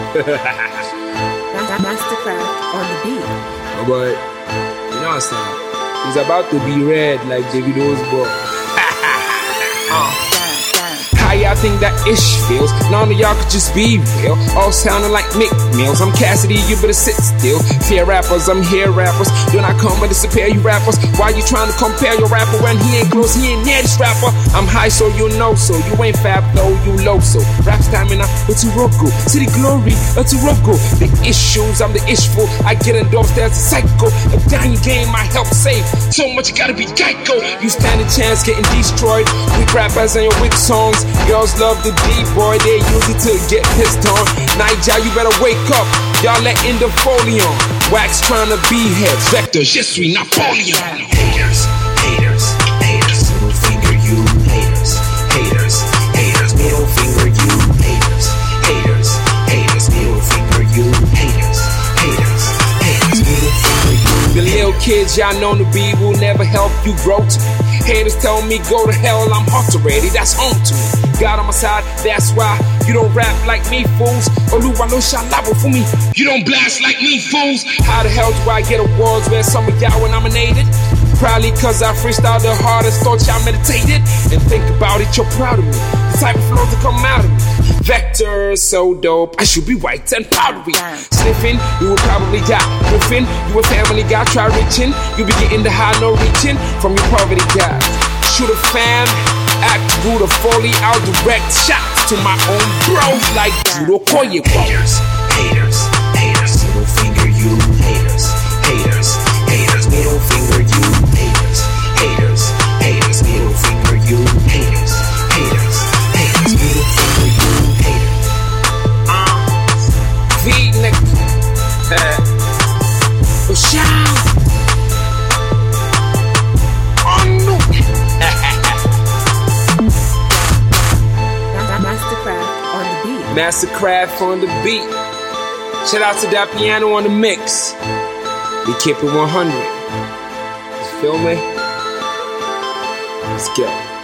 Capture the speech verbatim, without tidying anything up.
Mastercraft on the beat. Oh boy, you know what I'm saying? He's about to be red like Davido's boy. uh. How y'all think that ish feels? None of y'all could just be real. All sounding like Mick Mills. I'm Cassidy, you better sit still. Fear rappers, I'm here rappers. Do not come and disappear, you rappers. Why you trying to compare your rapper when he ain't close, he ain't near this rapper? I'm high so you know so. You ain't fab though, you low so. Rap stamina, it's a Roku. City glory, it's a Roku. The issues, I'm the ishful. I get endorsed as a psycho. A dying game, I help save. So much you gotta be Geico. You stand a chance getting destroyed. Weak rappers and your weak songs. Girls love the D-boy, they use it to get pissed on. Niger, you better wake up. Y'all letting the folion. Wax trying to be heads. Vector, je suis Napoleon. Haters, haters, haters. Middle finger, you haters. Haters, haters. Middle finger, you haters. Haters, haters. Middle finger, you haters. Haters, haters. Middle finger, you. The little kids y'all known to be will never help you grow to me. Haters tell me go to hell, I'm hot already, that's home to me. God on my side, that's why you don't rap like me, fools. Oluwa no shalabo for me, you don't blast like me, fools. How the hell do I get awards where some of y'all were nominated? Probably cause I freestyle the hardest, thought y'all meditated. And think about it, you're proud of me. The type of flows that come out of me. Vector, so dope, I should be white and powdery. Sniffing, you will probably die. Riffing, you a family guy, try reaching. You be getting the high, no reaching from your poverty guy. Shoot a fam, act rude or foley, I'll direct shots to my own bros like Judo Koye. Haters, haters, haters. Middle finger, you haters. Haters, haters. Middle finger, you haters. Haters, haters. Middle finger, you haters. Haters, haters. Middle finger, you haters. Uh, V nigga. Uh, shout. Oh no. Mastercraft on the beat. Mastercraft on the beat. Shout out to that piano on the mix. We keep it one hundred. You feel me? Let's go.